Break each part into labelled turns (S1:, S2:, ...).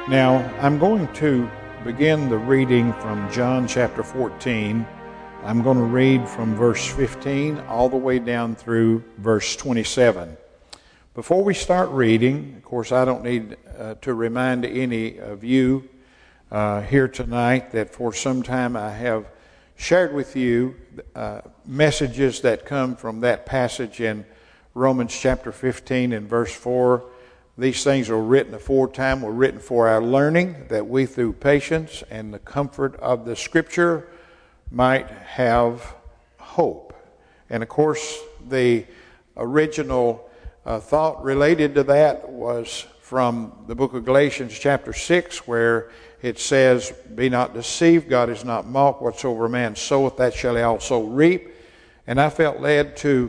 S1: Now, I'm going to begin the reading from John chapter 14. I'm going to read from verse 15 all the way down through verse 27. Before we start reading, of course, I don't need to remind any of you here tonight that for some time I have shared with you messages that come from that passage in Romans chapter 15 and verse 4. These things are written aforetime, were written for our learning, that we through patience and the comfort of the Scripture might have hope. And of course, the original thought related to that was from the book of Galatians chapter 6, where it says, "Be not deceived, God is not mocked, whatsoever a man soweth, that shall he also reap." And I felt led to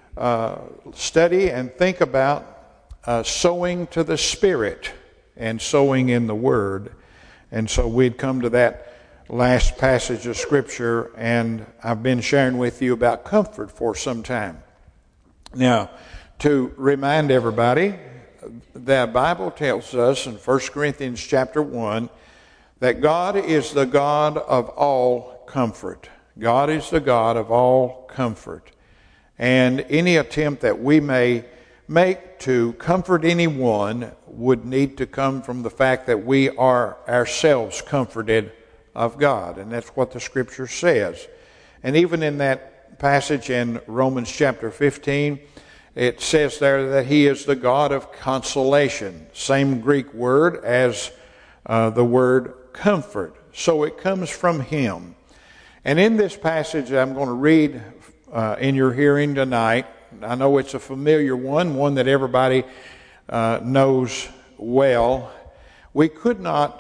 S1: study and think about sowing to the Spirit and sowing in the Word. And so we'd come to that last passage of Scripture, and I've been sharing with you about comfort for some time. Now, to remind everybody, the Bible tells us in 1 Corinthians chapter 1 that God is the God of all comfort. God is the God of all comfort. And any attempt that we may make to comfort anyone would need to come from the fact that we are ourselves comforted of God. And that's what the Scripture says. And even in that passage in Romans chapter 15, it says there that He is the God of consolation. Same Greek word as the word comfort. So it comes from Him. And in this passage I'm going to read in your hearing tonight, I know it's a familiar one that everybody knows well. We could not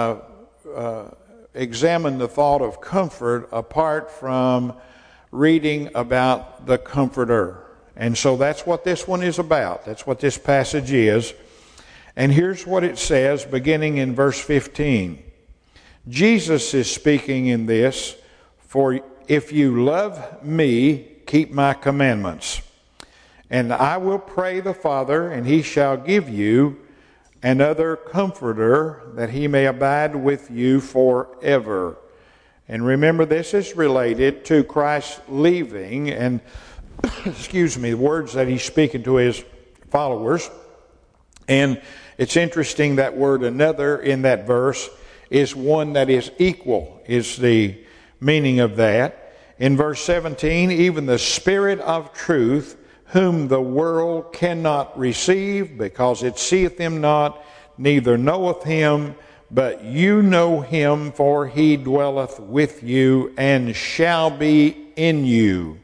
S1: examine the thought of comfort apart from reading about the Comforter. And so that's what this one is about. That's what this passage is. And here's what it says, beginning in verse 15. Jesus is speaking in this, "For if you love me, keep my commandments. And I will pray the Father, and He shall give you another Comforter, that He may abide with you forever." And remember, this is related to Christ leaving, and the words that He's speaking to His followers. And it's interesting that word "another" in that verse is one that is equal, is the meaning of that. In verse 17, "Even the Spirit of truth, whom the world cannot receive, because it seeth Him not, neither knoweth Him, but you know Him, for He dwelleth with you, and shall be in you.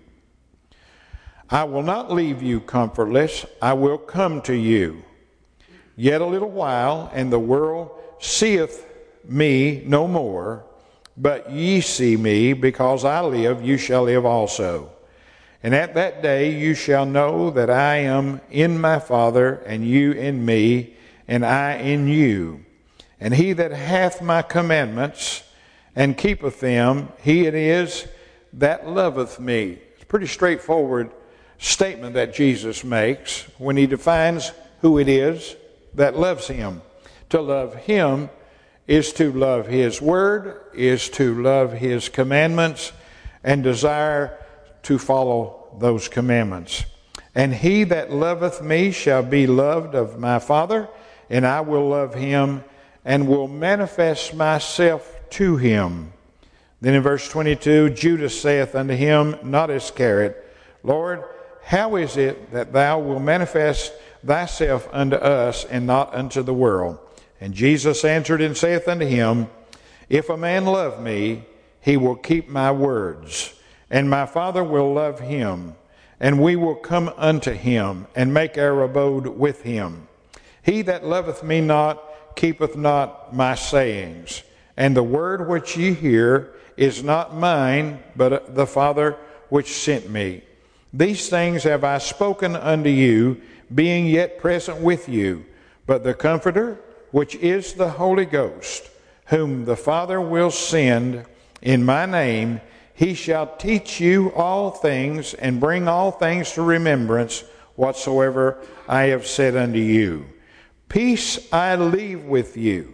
S1: I will not leave you comfortless, I will come to you. Yet a little while, and the world seeth me no more, but ye see me, because I live, you shall live also. And at that day you shall know that I am in my Father, and you in me, and I in you. And he that hath my commandments, and keepeth them, he it is that loveth me." It's a pretty straightforward statement that Jesus makes when He defines who it is that loves Him. To love Him is to love His Word, is to love His commandments, and desire to follow those commandments. "And he that loveth me shall be loved of my Father, and I will love him, and will manifest myself to him." Then in verse 22, "Judas saith unto him, not Iscariot, Lord, how is it that thou wilt manifest thyself unto us, and not unto the world? And Jesus answered and saith unto him, If a man love me, he will keep my words, and my Father will love him, and we will come unto him, and make our abode with him. He that loveth me not keepeth not my sayings, and the word which ye hear is not mine, but the Father which sent me. These things have I spoken unto you, being yet present with you. But the Comforter, which is the Holy Ghost, whom the Father will send in my name, He shall teach you all things, and bring all things to remembrance whatsoever I have said unto you. Peace I leave with you.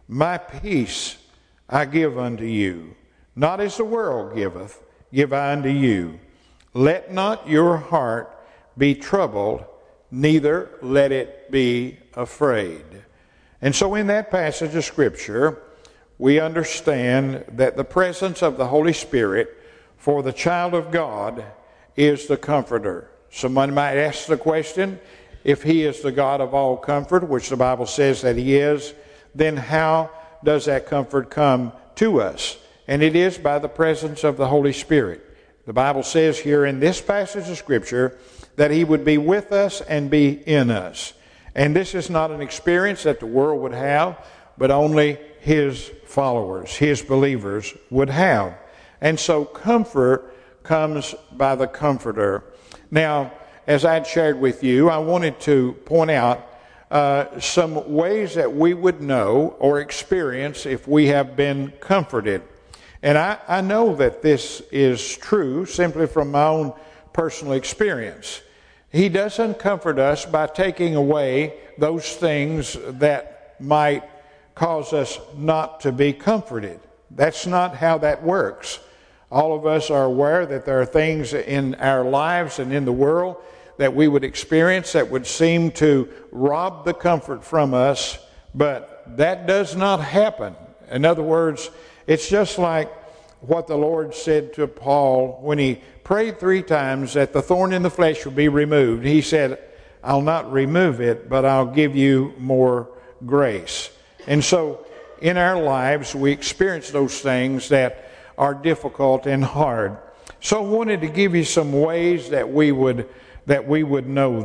S1: My peace I give unto you. Not as the world giveth, give I unto you. Let not your heart be troubled, neither let it be afraid. And so in that passage of Scripture, we understand that the presence of the Holy Spirit for the child of God is the Comforter. Someone might ask the question, if He is the God of all comfort, which the Bible says that He is, then how does that comfort come to us? And it is by the presence of the Holy Spirit. The Bible says here in this passage of Scripture that He would be with us and be in us. And this is not an experience that the world would have, but only His followers, His believers would have. And so comfort comes by the Comforter. Now, as I had shared with you, I wanted to point out some ways that we would know or experience if we have been comforted. And I know that this is true simply from my own personal experience. He doesn't comfort us by taking away those things that might cause us not to be comforted. That's not how that works. All of us are aware that there are things in our lives and in the world that we would experience that would seem to rob the comfort from us, but that does not happen. In other words, it's just like what the Lord said to Paul when he prayed 3 times that the thorn in the flesh would be removed. He said, I'll not remove it, but I'll give you more grace. And so in our lives, we experience those things that are difficult and hard. So I wanted to give you some ways that we would know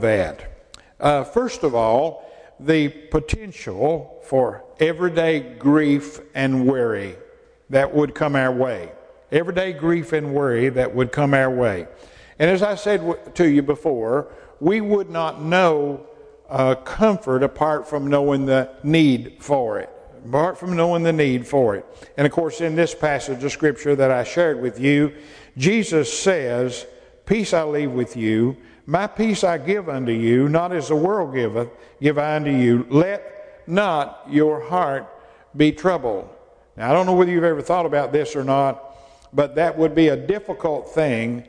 S1: that. First of all, the potential for everyday grief and worry that would come our way. Everyday grief and worry that would come our way. And as I said to you before, we would not know comfort apart from knowing the need for it. Apart from knowing the need for it. And of course, in this passage of Scripture that I shared with you, Jesus says, peace I leave with you, my peace I give unto you, not as the world giveth, give I unto you. Let not your heart be troubled. Now, I don't know whether you've ever thought about this or not, but that would be a difficult thing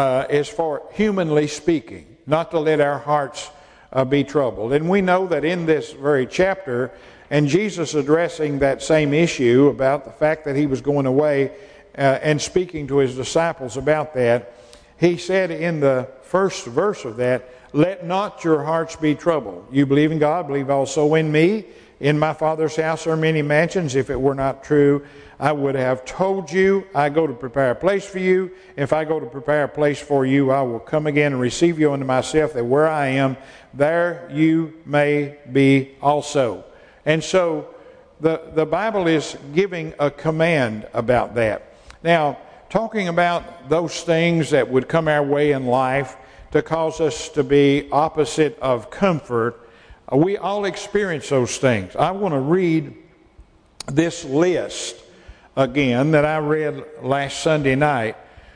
S1: as far humanly speaking, not to let our hearts be troubled. And we know that in this very chapter, and Jesus addressing that same issue about the fact that He was going away and speaking to His disciples about that, He said in the first verse of that, let not your hearts be troubled. You believe in God, believe also in me. In my Father's house are many mansions. If it were not true, I would have told you. I go to prepare a place for you. If I go to prepare a place for you, I will come again and receive you unto myself, that where I am, there you may be also. And so the Bible is giving a command about that. Now, talking about those things that would come our way in life to cause us to be opposite of comfort, we all experience those things. I want to read this list again that I read last Sunday night.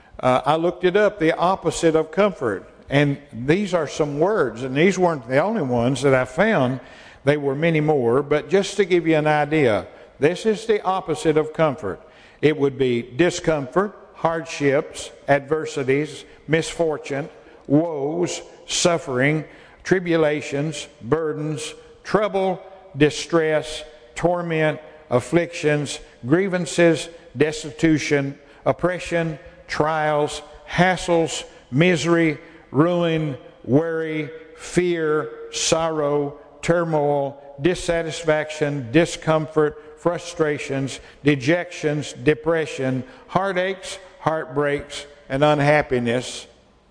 S1: I looked it up, the opposite of comfort. And these are some words, and these weren't the only ones that I found. There were many more, but just to give you an idea, this is the opposite of comfort. It would be discomfort, hardships, adversities, misfortune, woes, suffering, tribulations, burdens, trouble, distress, torment, afflictions, grievances, destitution, oppression, trials, hassles, misery, ruin, worry, fear, sorrow, turmoil, dissatisfaction, discomfort, frustrations, dejections, depression, heartaches, heartbreaks, and unhappiness.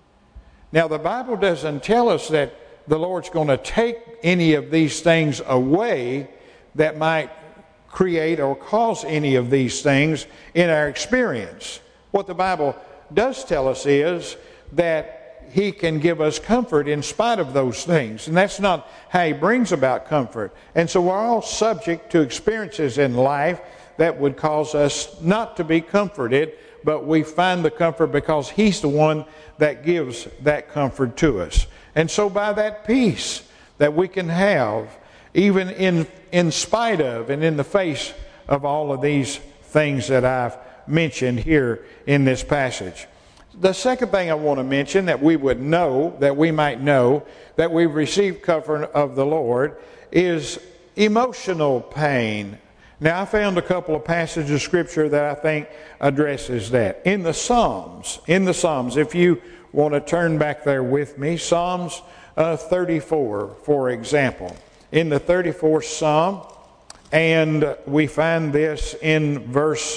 S1: Now, the Bible doesn't tell us that the Lord's going to take any of these things away that might create or cause any of these things in our experience. What the Bible does tell us is that He can give us comfort in spite of those things. And that's not how He brings about comfort. And so we're all subject to experiences in life that would cause us not to be comforted, but we find the comfort because He's the one that gives that comfort to us. And so by that peace that we can have even in spite of and in the face of all of these things that I've mentioned here in this passage. The second thing I want to mention that we would know, that we might know, that we've received comfort of the Lord is emotional pain. Now, I found a couple of passages of Scripture that I think addresses that. In the Psalms, if you want to turn back there with me, Psalms 34, for example. In the 34th Psalm, and we find this in verse,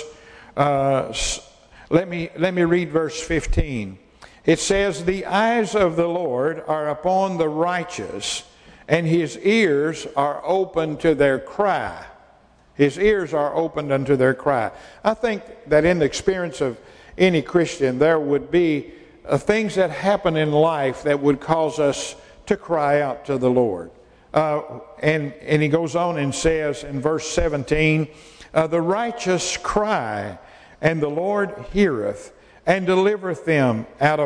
S1: let me read verse 15. It says, "The eyes of the Lord are upon the righteous, and his ears are open to their cry." His ears are opened unto their cry. I think that in the experience of any Christian, there would be things that happen in life that would cause us to cry out to the Lord. And he goes on and says in verse 17, "The righteous cry, and the Lord heareth, and delivereth them out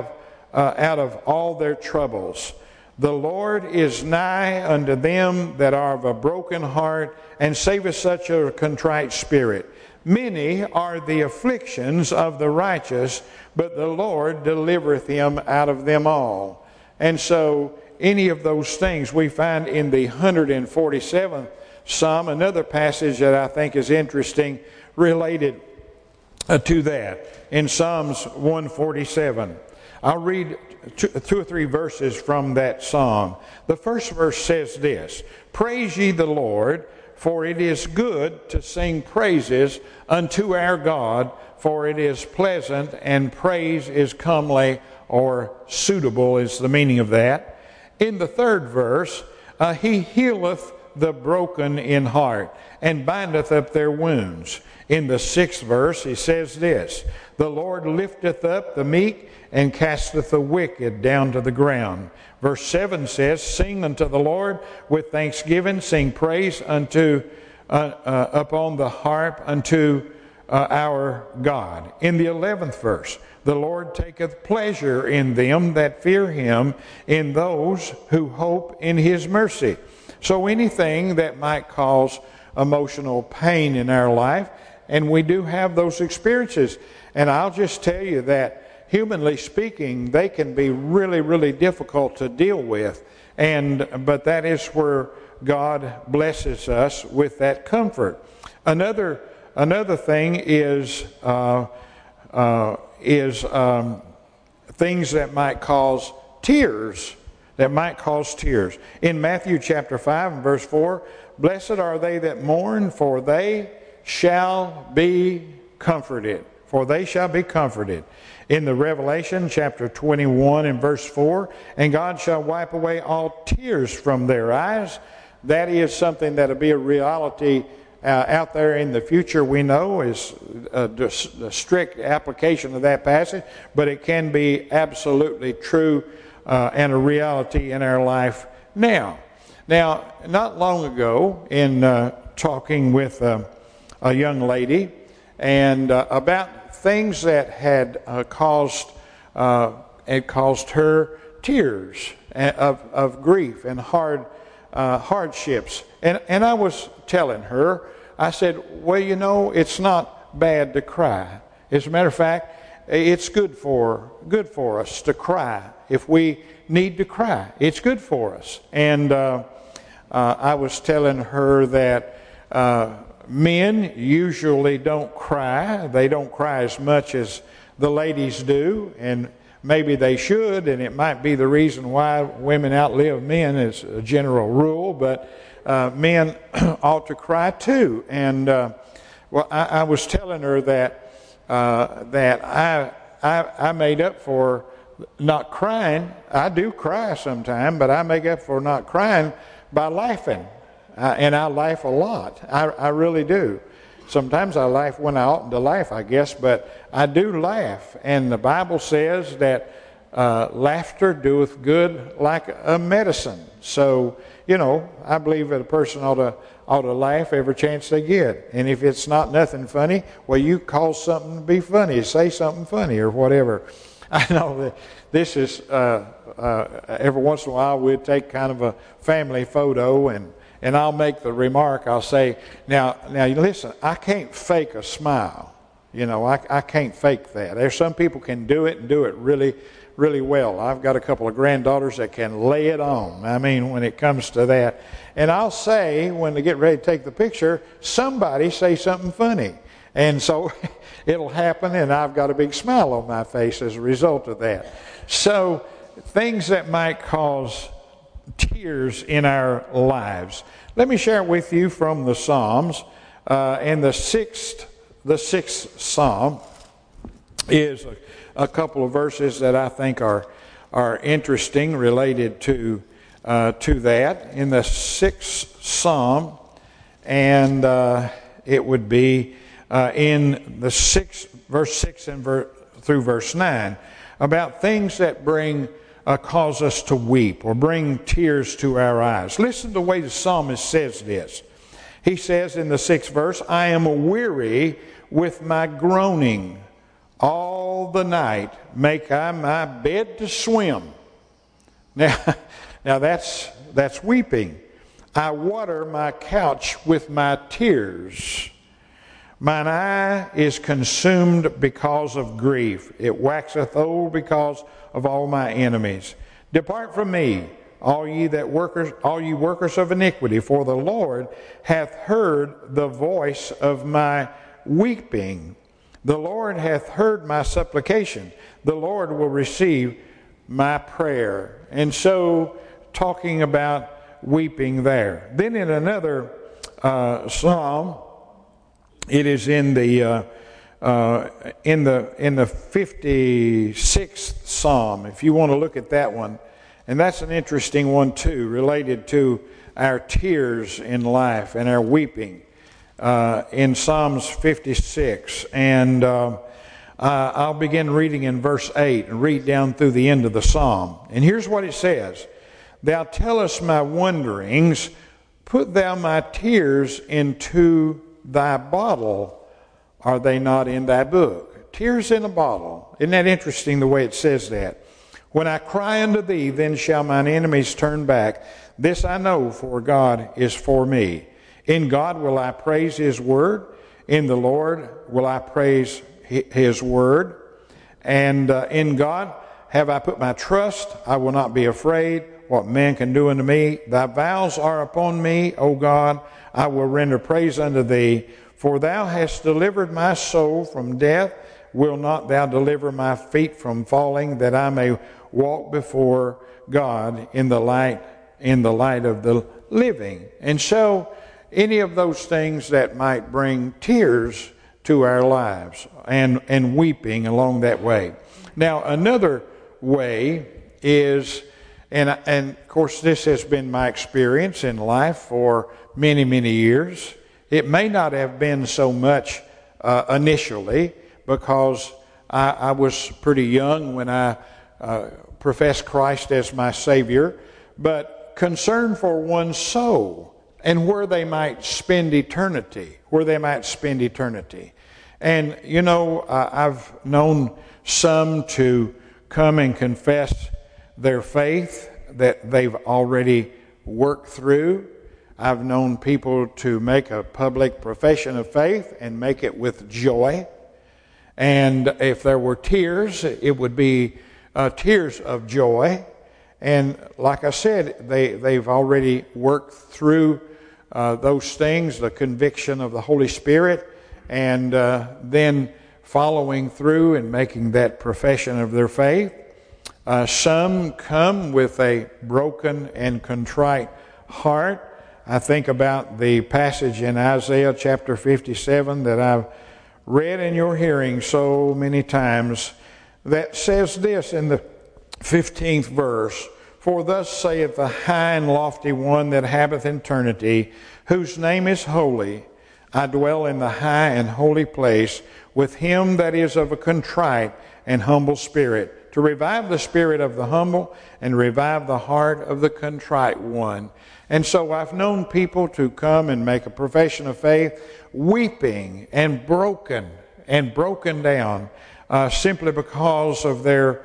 S1: of all their troubles. The Lord is nigh unto them that are of a broken heart, and saveth such a contrite spirit. Many are the afflictions of the righteous, but the Lord delivereth him out of them all." And so, any of those things we find in the 147th Psalm, another passage that I think is interesting related to that. In Psalms 147, I'll read two or three verses from that psalm. The first verse says this, "Praise ye the Lord, for it is good to sing praises unto our God, for it is pleasant, and praise is comely," or suitable is the meaning of that. In the third verse, "He healeth the broken in heart, and bindeth up their wounds." In the sixth verse, he says this, "The Lord lifteth up the meek, and casteth the wicked down to the ground." Verse 7 says, "Sing unto the Lord with thanksgiving, sing praise unto upon the harp unto our God." In the 11th verse, "The Lord taketh pleasure in them that fear him, in those who hope in his mercy." So anything that might cause emotional pain in our life, and we do have those experiences. And I'll just tell you that, humanly speaking, they can be really, really difficult to deal with. But that is where God blesses us with that comfort. Another thing is things that might cause tears. In Matthew chapter 5 and verse 4, "Blessed are they that mourn, for they shall be comforted." For they shall be comforted. In the Revelation chapter 21 and verse 4, "And God shall wipe away all tears from their eyes." That is something that will be a reality out there in the future. We know is the strict application of that passage, but it can be absolutely true and a reality in our life now. Now, not long ago, in talking with a young lady, and about things that had caused her tears of grief and hardships. And I was telling her, I said, "Well, you know, it's not bad to cry. As a matter of fact, it's good for us to cry. If we need to cry, it's good for us." And I was telling her that men usually don't cry. They don't cry as much as the ladies do, and maybe they should, and it might be the reason why women outlive men as a general rule, but men ought to cry too. And I was telling her that I made up for not crying. I do cry sometimes, but I make up for not crying by laughing. And I laugh a lot. I really do. Sometimes I laugh when I oughtn't to laugh, I guess, but I do laugh. And the Bible says that laughter doeth good like a medicine. So, you know, I believe that a person ought to laugh every chance they get. And if it's not nothing funny, well, you cause something to be funny. Say something funny or whatever. I know that this is, every once in a while we'd take kind of a family photo, and I'll make the remark, I'll say, now you listen, I can't fake a smile. You know, I can't fake that. There's some people can do it and do it really, really well. I've got a couple of granddaughters that can lay it on. I mean, when it comes to that. And I'll say, when they get ready to take the picture, somebody say something funny. And so it'll happen, and I've got a big smile on my face as a result of that. So things that might cause tears in our lives. Let me share with you from the Psalms. In the sixth Psalm is a couple of verses that I think are interesting related to that. In the sixth Psalm, and it would be in the verse 6 and through verse 9, about things that cause us to weep or bring tears to our eyes. Listen to the way the psalmist says this. He says in the 6th verse, I am weary with my groaning. All the night make I my bed to swim. Now that's weeping. I water my couch with my tears. Mine eye is consumed because of grief. It waxeth old because of all my enemies. Depart from me, all ye workers of iniquity, for the Lord hath heard the voice of my weeping. The Lord hath heard my supplication. The Lord will receive my prayer. And so, talking about weeping there. Then in another psalm, it is in the 56th Psalm, if you want to look at that one. And that's an interesting one too, related to our tears in life and our weeping. In Psalms 56. And I'll begin reading in verse 8 and read down through the end of the psalm. And here's what it says. Thou tellest my wanderings, put thou my tears into thy bottle, are they not in thy book? Tears in a bottle. Isn't that interesting the way it says that? When I cry unto thee, then shall mine enemies turn back. This I know, for God is for me. In God will I praise his word. In the Lord will I praise his word. And in God have I put my trust. I will not be afraid what man can do unto me. Thy vows are upon me, O God. I will render praise unto thee. For thou hast delivered my soul from death. Will not thou deliver my feet from falling, that I may walk before God in the light of the living? And so, any of those things that might bring tears to our lives and weeping along that way. Now, another way is, and of course this has been my experience in life for many, many years. It may not have been so much initially, because I was pretty young when I professed Christ as my Savior, but concern for one's soul and where they might spend eternity. And, you know, I've known some to come and confess their faith that they've already worked through. I've known people to make a public profession of faith and make it with joy. And if there were tears, it would be tears of joy. And like I said, they've already worked through those things, the conviction of the Holy Spirit, and then following through and making that profession of their faith. Some come with a broken and contrite heart. I think about the passage in Isaiah chapter 57 that I've read in your hearing so many times, that says this in the 15th verse, For thus saith the high and lofty one that habiteth in eternity, whose name is holy, I dwell in the high and holy place with him that is of a contrite and humble spirit, to revive the spirit of the humble and revive the heart of the contrite one. And so I've known people to come and make a profession of faith, weeping and broken down, simply because of their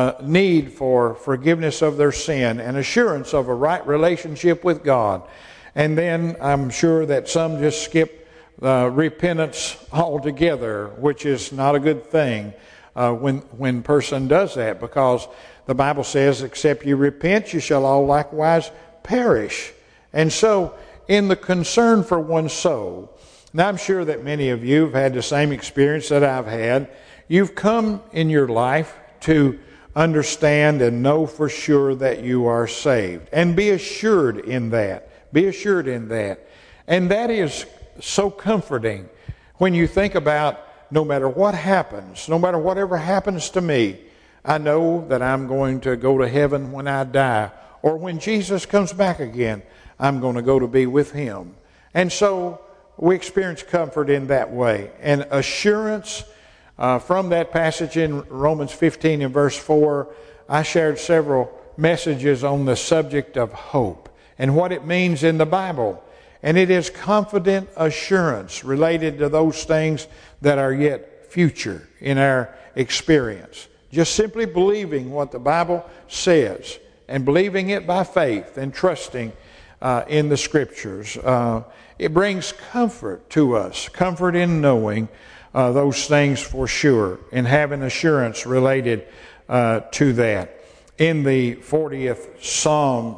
S1: need for forgiveness of their sin and assurance of a right relationship with God. And then I'm sure that some just skip repentance altogether, which is not a good thing when person does that, because the Bible says, except you repent, you shall all likewise perish. And so, in the concern for one's soul, now I'm sure that many of you have had the same experience that I've had. You've come in your life to understand and know for sure that you are saved. And be assured in that. Be assured in that. And that is so comforting when you think about no matter what happens, no matter whatever happens to me, I know that I'm going to go to heaven when I die. Or when Jesus comes back again, I'm going to go to be with Him. And so we experience comfort in that way. And assurance from that passage in Romans 15 and verse 4, I shared several messages on the subject of hope and what it means in the Bible. And it is confident assurance related to those things that are yet future in our experience. Just simply believing what the Bible says and believing it by faith and trusting in the Scriptures. It brings comfort to us, comfort in knowing those things for sure and having assurance related to that. In the 40th Psalm,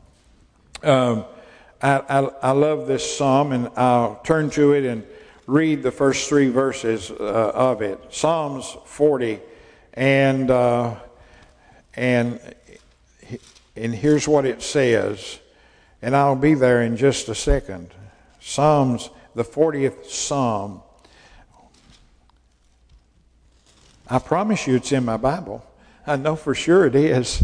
S1: I love this psalm, and I'll turn to it and read the first 3 verses of it. Psalms 40, and here's what it says, and I'll be there in just a second. Psalms, the 40th Psalm. I promise you it's in my Bible. I know for sure it is.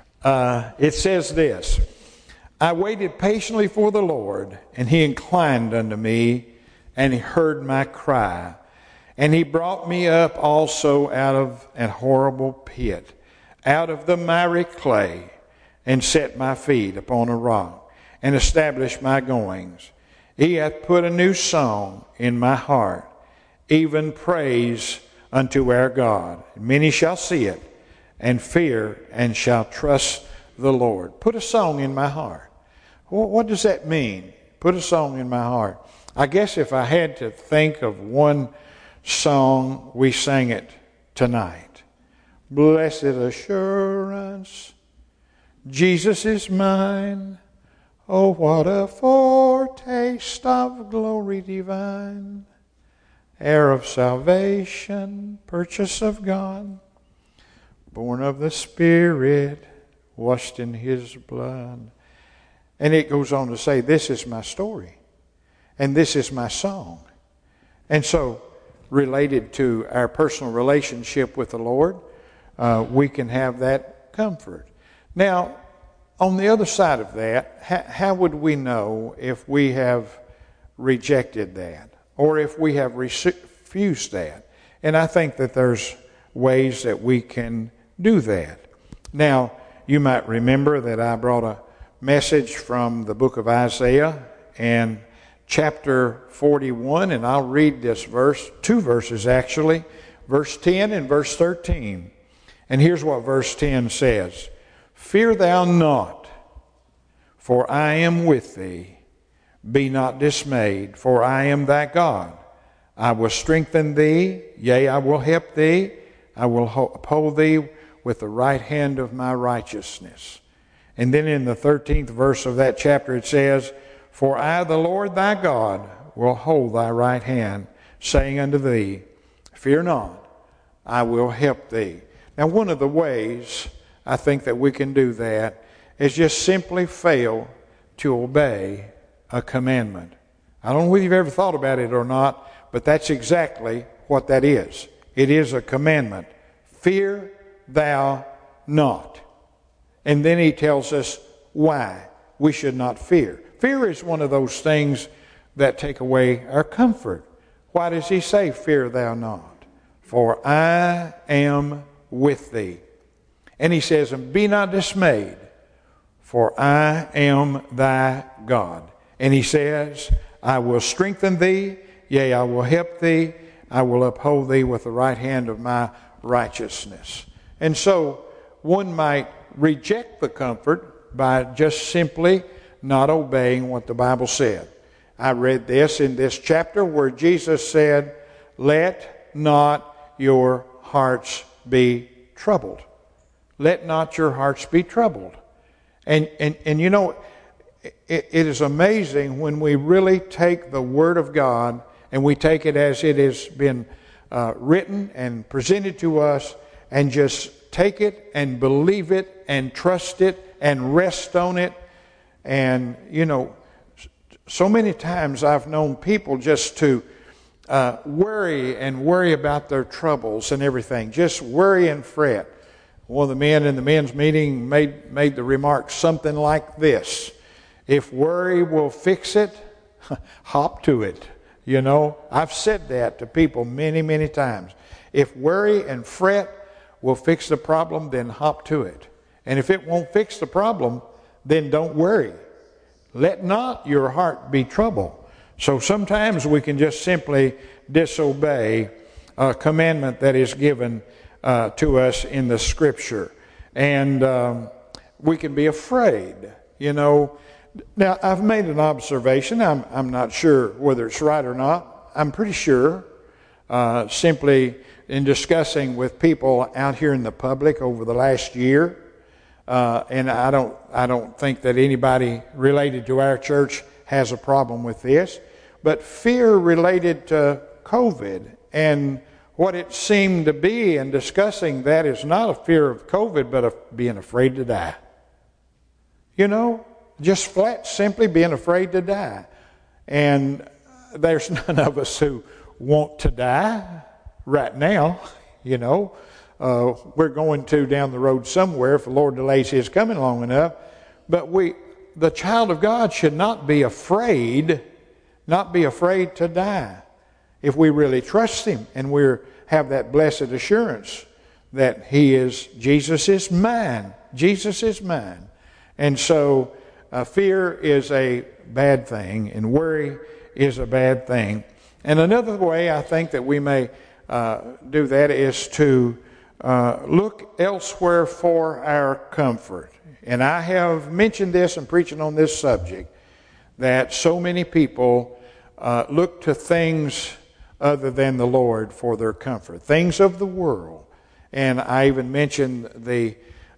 S1: It says this: I waited patiently for the Lord, and He inclined unto me, and He heard my cry. And He brought me up also out of an horrible pit, out of the miry clay, and set my feet upon a rock, and established my goings. He hath put a new song in my heart, even praise unto our God. Many shall see it, and fear, and shall trust the Lord. Put a song in my heart. What does that mean? Put a song in my heart. I guess if I had to think of one song, we sang it tonight. Blessed assurance, Jesus is mine. Oh, what a foretaste of glory divine. Heir of salvation, purchase of God, born of the Spirit, washed in His blood. And it goes on to say, this is my story, and this is my song. And so, related to our personal relationship with the Lord, we can have that comfort. Now, on the other side of that, how would we know if we have rejected that, or if we have refused that? And I think that there's ways that we can do that. Now, you might remember that I brought a message from the book of Isaiah and chapter 41, and I'll read this verse, 2 verses actually, verse 10 and verse 13. And here's what verse 10 says: Fear thou not, for I am with thee. Be not dismayed, for I am thy God. I will strengthen thee, yea, I will help thee. I will uphold thee with the right hand of my righteousness. And then in the 13th verse of that chapter it says, For I, the Lord thy God, will hold thy right hand, saying unto thee, Fear not, I will help thee. Now, one of the ways I think that we can do that is just simply fail to obey a commandment. I don't know whether you've ever thought about it or not, but that's exactly what that is. It is a commandment. Fear thou not. And then he tells us why we should not fear. Fear is one of those things that take away our comfort. Why does he say, Fear thou not? For I am with thee. And he says, And be not dismayed, for I am thy God. And he says, I will strengthen thee, yea, I will help thee, I will uphold thee with the right hand of my righteousness. And so one might reject the comfort by just simply not obeying what the Bible said. I read this in this chapter where Jesus said, "Let not your hearts be troubled." Let not your hearts be troubled. And you know, it is amazing when we really take the Word of God and we take it as it has been written and presented to us, and just take it and believe it and trust it and rest on it. And, you know, so many times I've known people just to worry about their troubles and everything. Just worry and fret. One of the men in the men's meeting made the remark something like this: if worry will fix it, hop to it. You know, I've said that to people many, many times. If worry and fret will fix the problem, then hop to it. And if it won't fix the problem, then don't worry. Let not your heart be troubled. So sometimes we can just simply disobey a commandment that is given to us in the Scripture. And we can be afraid, you know. Now, I've made an observation. I'm not sure whether it's right or not. I'm pretty sure, simply in discussing with people out here in the public over the last year, and I don't think that anybody related to our church has a problem with this, but fear related to COVID and what it seemed to be, and discussing that is not a fear of COVID, but of being afraid to die. You know, just flat simply being afraid to die. And there's none of us who want to die right now, you know. We're going to down the road somewhere if the Lord delays His coming long enough. But the child of God should not be afraid to die. If we really trust Him and we have that blessed assurance that Jesus is mine. Jesus is mine. And so fear is a bad thing, and worry is a bad thing. And another way I think that we may do that is to look elsewhere for our comfort. And I have mentioned this in preaching on this subject, that so many people look to things other than the Lord for their comfort, things of the world. And I even mentioned the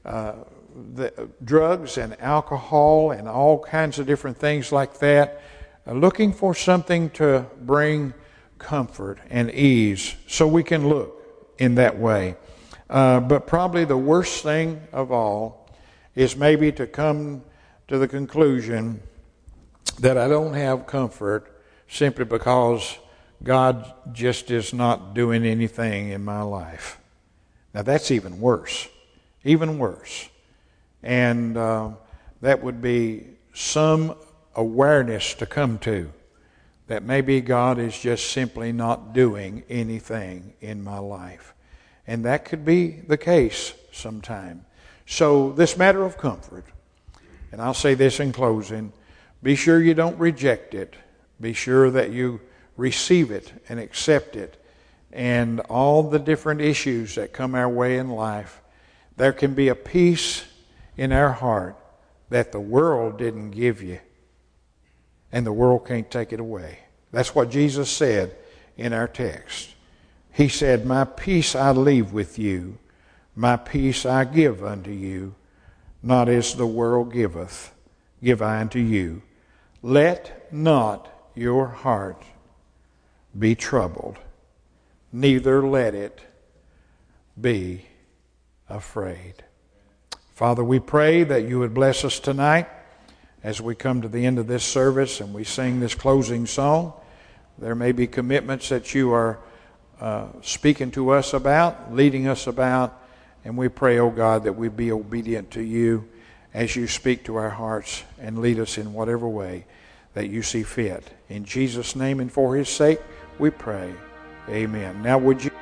S1: drugs and alcohol and all kinds of different things like that, looking for something to bring comfort and ease, so we can look in that way. But probably the worst thing of all is maybe to come to the conclusion that I don't have comfort simply because God just is not doing anything in my life. Now that's even worse. Even worse. And that would be some awareness to come to that maybe God is just simply not doing anything in my life. And that could be the case sometime. So this matter of comfort, and I'll say this in closing, be sure you don't reject it. Be sure that you receive it and accept it. And all the different issues that come our way in life, there can be a peace in our heart that the world didn't give you. And the world can't take it away. That's what Jesus said in our text. He said, "My peace I leave with you, my peace I give unto you, not as the world giveth, give I unto you. Let not your heart be troubled, neither let it be afraid." Father, we pray that you would bless us tonight as we come to the end of this service and we sing this closing song. There may be commitments that you are speaking to us about, leading us about, and we pray, oh God, that we be obedient to you as you speak to our hearts and lead us in whatever way that you see fit. In Jesus' name and for his sake, we pray. Amen. Now would you